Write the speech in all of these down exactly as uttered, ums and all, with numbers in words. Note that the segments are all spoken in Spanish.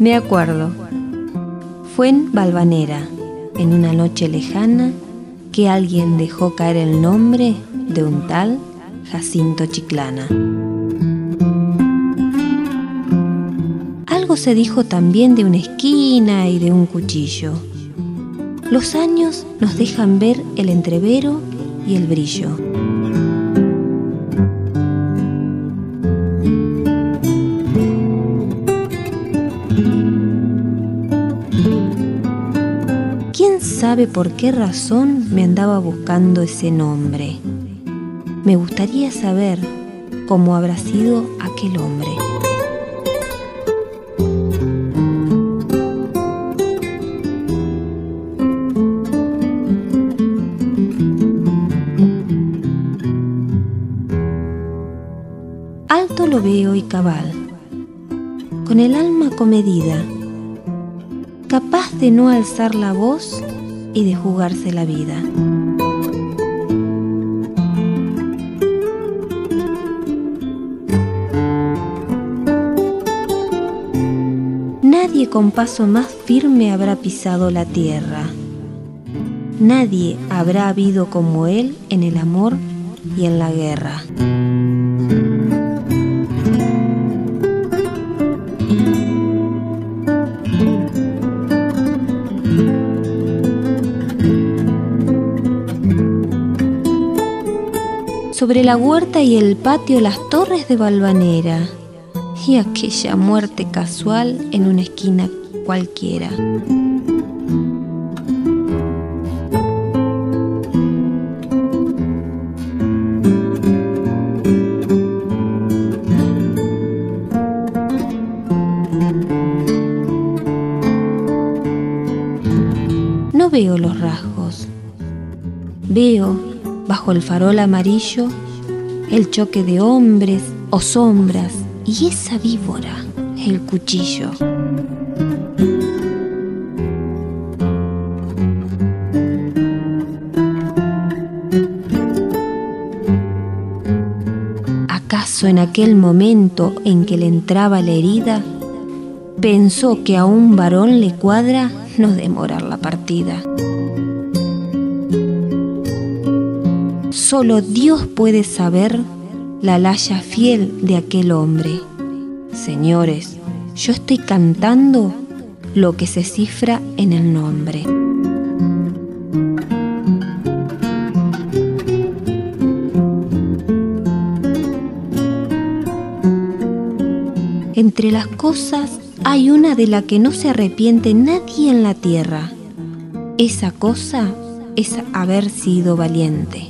Me acuerdo. Fue en Valvanera, en una noche lejana, que alguien dejó caer el nombre de un tal Jacinto Chiclana. Algo se dijo también de una esquina y de un cuchillo. Los años nos dejan ver el entrevero y el brillo. ¿Quién sabe por qué razón me andaba buscando ese nombre? Me gustaría saber cómo habrá sido aquel hombre. Alto lo veo y cabal, con el alma comedida, capaz de no alzar la voz y de jugarse la vida. Nadie con paso más firme habrá pisado la tierra. Nadie habrá habido como él en el amor y en la guerra. Sobre la huerta y el patio las torres de Valvanera y aquella muerte casual en una esquina cualquiera. No veo los rasgos, veo bajo el farol amarillo el choque de hombres o sombras y esa víbora, el cuchillo. ¿Acaso en aquel momento en que le entraba la herida, pensó que a un varón le cuadra no demorar la partida? Solo Dios puede saber la laya fiel de aquel hombre. Señores, yo estoy cantando lo que se cifra en el nombre. Entre las cosas hay una de la que no se arrepiente nadie en la tierra. Esa cosa es haber sido valiente.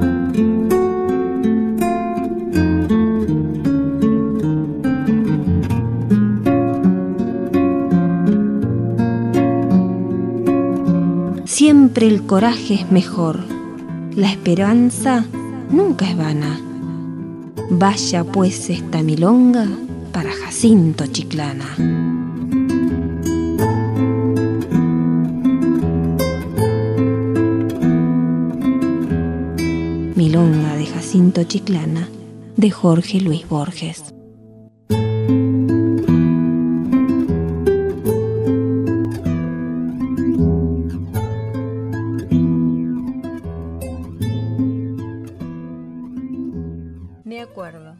Siempre el coraje es mejor, la esperanza nunca es vana. Vaya pues esta milonga para Jacinto Chiclana. Milonga de Jacinto Chiclana, de Jorge Luis Borges. Me acuerdo.